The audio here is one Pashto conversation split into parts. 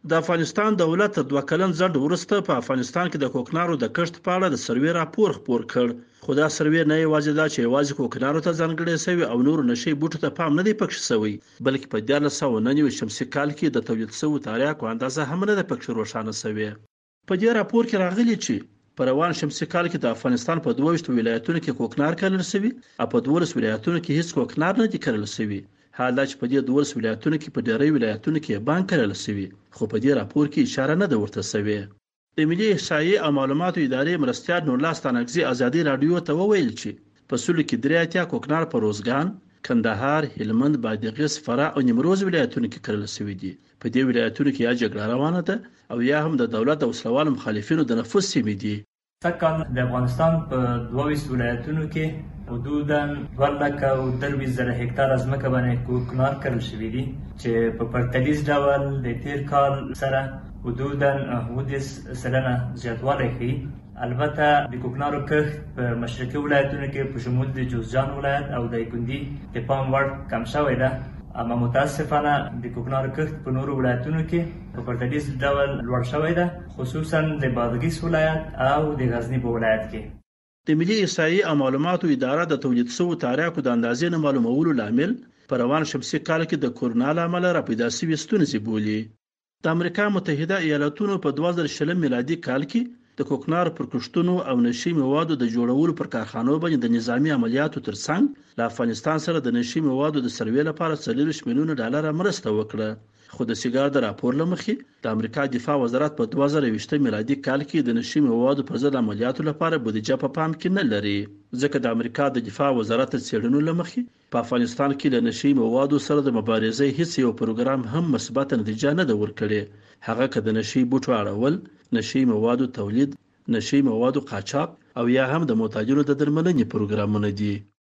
د افغانستان دولت 2 کلن ځنډ وروسته په افغانستان کې د کوکنارو د کښت په اړه د سروې راپور خپور کړ. خو دا سروې نه یوازې دا چې یوازې کوکنارو ته ځانګړی شوی او نور نشي بوټو ته پام نه دی پکښ شوی، بلکې په 1999 شمسي کال کې د تولید شوو تریاکو اندازه هم نه ده پکښ روښانه شوې. په دې راپور کې راغلي چې په روان شمسي کال کې د افغانستان په 22 ولایتونو کې کوکنار کرل شوی او په 12 ولایتونو کې هیڅ کوکنار نه دی کرل شوی. حال دا چې په دې 12 ولایتونو کې په ډېری ولایتونو کې بانک کرل شوی، خو په دې راپور کې اشاره نه ده ورته شوی. د ملي احصایې او معلوماتو ادارې مرستیال نورلاس تانکزي ازادي رادیو ته وویل چې په سلو کې 83 کوکنار په روزګان، کندهار، هلمند، بادغیس، فراه او نیمروز ولایتونو کې کرل شوی دي. په دې ولایتونو کې یا جګړه روانه ده او یا هم د دولت او وسلوالو مخالفینو د نفوذ سیمې دي. سکان د افغانستان په 22 ولایتونو کې حدوداً 2,23,000 هکتار ځمکه باندې کوکنار کرل شوي دي چې په پرتلیز ډول د تیر کال سره حدوداً 19% زیاتوالی ښیي. البته د کوکنارو کښت په مشرقي ولایتونو کې په شمول د جوزجان ولایت او د ګوندي د پام وړ کم شوی ده، اما متاسفانه د کوکنارو کښت په نورو ولایتونو کې په پرتلیز ډول لوړ شوی ده، خصوصا د بادغیس ولایت او د غزني په ولایت کې. د ملي احصایې او معلوماتو اداره د تولید شوو تریاکو د اندازې نه معلومولو لامل په روان شمسي کال کې د کورونا له امله راپیدا شوې ستونزې بولي. د امریکا متحده ایالاتونو په 2020 میلادي کال کې د کوکنارو پر کښتونو او نشي موادو د جوړولو پر کارخانو باندې د نظامی عملیاتو ترڅنګ له افغانستان سره د نشي موادو د سروې لپاره 40 میلیون ډالر مرسته وکړه. خو د سیګار د راپور لمخې د امریکا دفاع وزارت په 2020 میلادي کال کې د نشي موادو پر ضد عملیاتو لپاره بودیجه په پام کې نه لري، ځکه د امریکا د دفاع وزارت د څېړنو لمخې په افغانستان کې د نشي موادو سره د مبارزې هیڅ یو پروګرام هم مثبت نتیجه نه ده ورکړې. هغه که د نشي بوټو اړول، نشي موادو تولید، نشي موادو قاچاق او یا هم د معتادینو د درملنې پروګرامونه دي.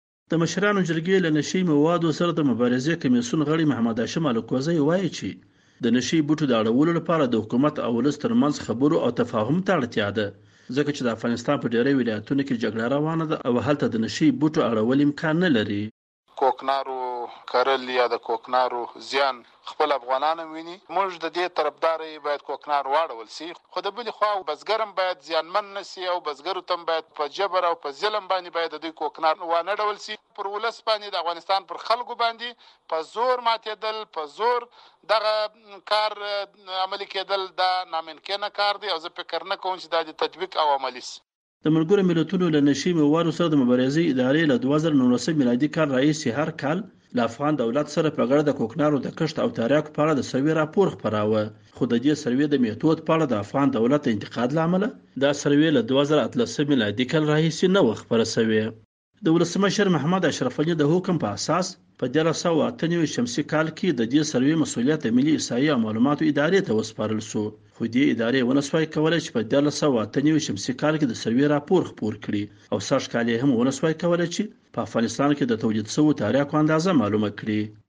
د مشرانو جرګې له نشي موادو سره د مبارزې کمیسیون غړي محمد هاشم الکوزی وایي چې د نشي بوټو د اړولو لپاره د حکومت او ولس ترمنځ خبرو او تفاهم ته اړتیا ده، ځکه چې د افغانستان په ډېری ولایتونو کې جګړه روانه ده او هلته د نشي بوټو اړول امکان نه لري. کوکنارو کرل یا د کوکنارو زیان خپل افغانان ویني. موږ د دې طرفداري باید کوکنار واړول سي، خو د بلې خوا بزګرم باید زیانمن نسی او بزګرو تم باید په جبر او په ظلم باندې باید د کوکنار وانه ډول سي. پر ولس باندې د افغانستان پر خلکو باندې په زور ماتېدل، په زور دغه کار عملي کېدل دا ناممکنه کار دی او زه فکر نه کوم چې دا د تطبیق او عملي سي. د ملګرو ملتونو له نشي موادو سره د مبارزې ادارې له 2019 میلادي کال راهیسې هر کال له افغان دولت سره په غړ د کوکنارو د کښت او تریاکو په اړه د سروې راپور خپراوه، خو د دې سروې د میتود په اړه د افغان دولت د انتقاد له امله دا سروې له 2013 میلادي کال راهیسې نه وه خپره شوې. د ولسمشر محمد اشرف علي د حکم په اساس په 1998 شمسي کال کې د دې سروې مسؤلیت د ملي احصایې او معلوماتو ادارې ته وسپارل شو، خو دې ادارې ونه سوای کولی چې په 1998 شمسي کال کې د سروې راپور خپور کړي او سږ کال یې هم ونه سوای کولی چې په افغانستان کې د تولید شوو تریاکو اندازه معلومه کړي.